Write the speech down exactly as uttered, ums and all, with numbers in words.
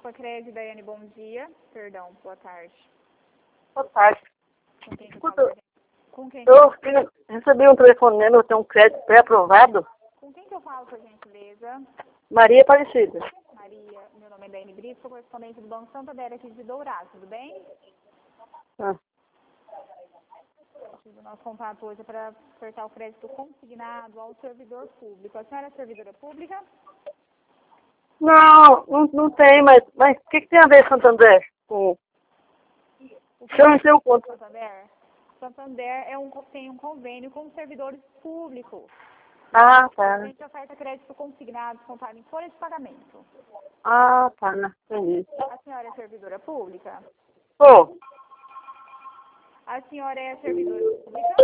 Alfacred, Daiane, bom dia. Perdão, boa tarde. Boa tarde. Com quem que eu Escuta, falo? Com quem? eu tenho- recebi um telefonema, eu tenho um crédito pré-aprovado. Com quem que eu falo, por gentileza? Maria Aparecida. Maria, meu nome é Daiane Brito, sou correspondente do Banco Santander aqui de Dourado, tudo bem? Ah, O nosso contato hoje é para ofertar o crédito consignado ao servidor público. A senhora é servidora pública? Não, não, não tem, mas mas o que, que tem a ver Santander? Com... O Se eu não sei o quanto. Santander? Santander é um, tem um convênio com os servidores públicos. Ah, A tá. gente oferta crédito consignado, contado em folha de pagamento. Ah, tá, né? Entendi. A senhora é servidora pública? Ô, A senhora é servidora pública?